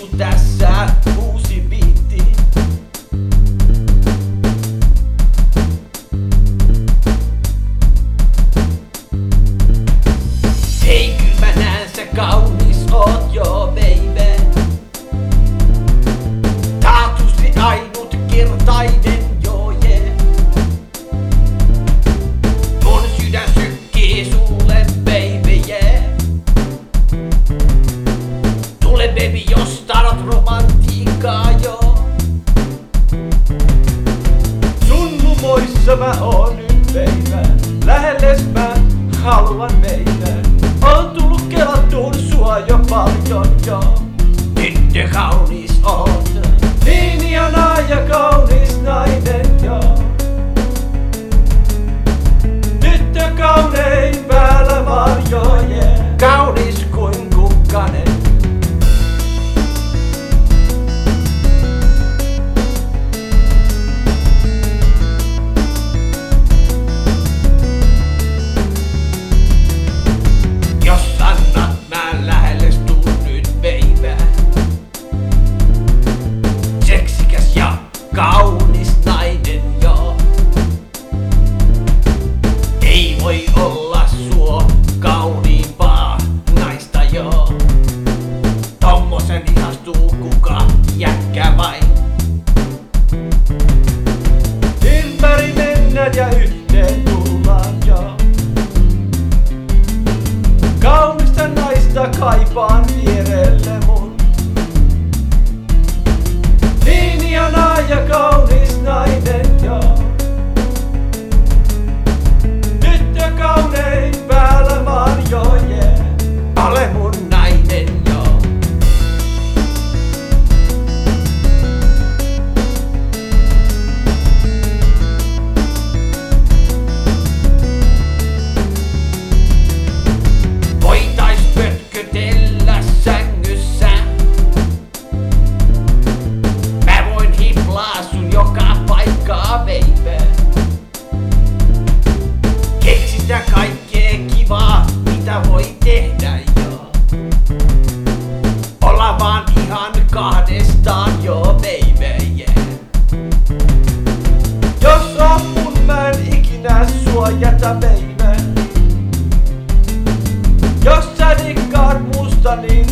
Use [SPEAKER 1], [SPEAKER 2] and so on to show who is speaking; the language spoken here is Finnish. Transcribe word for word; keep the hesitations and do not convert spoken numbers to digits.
[SPEAKER 1] Vittu tässä uusi biitti. Hei kyl mä näen sä kaunis oot joo baby. Taatusti ainutkertainen joo yeah. Mun sydän sykkii sulle baby yeah. Tule baby jos tarot romantiikkaa joo. Sun lumoissa mä oon nyt baby. Läheles mä haluan baby. On tullut kelattuun sua jo paljon joo. Tyttö kaunis on. Niin ihanaa ja kaunis nainen joo. Tyttö kaunein päällä varjo yeah. Kaunis kuin kukkanen. Jos annat mä lähelle tuun nyt baby. Seksikäs ja kaunis nainen joo. Ei voi olla suo kauniimpaa naista joo. Tommosen ihastuu kuka jätkä vain. Ympäri mennään ja yhteen tullaan joo. Kaunista naista kaipaan vierelle mun. Niin ihanaa ja kaunis nainen joo. Tyttö kaunein päällä varjo yeah. Ole mun nainen joo. Voitais pötkötellä sängyssä. Mä voin hiplaa sun joka paikkaa baby. Keksitä kaikkea kivaa mitä voi tehdä joo. Olla vaan ihan kahdestaan joo baby yeah. Jos on mun mä en ikinä sua jätä baby. Jos sä dikkaat musta niin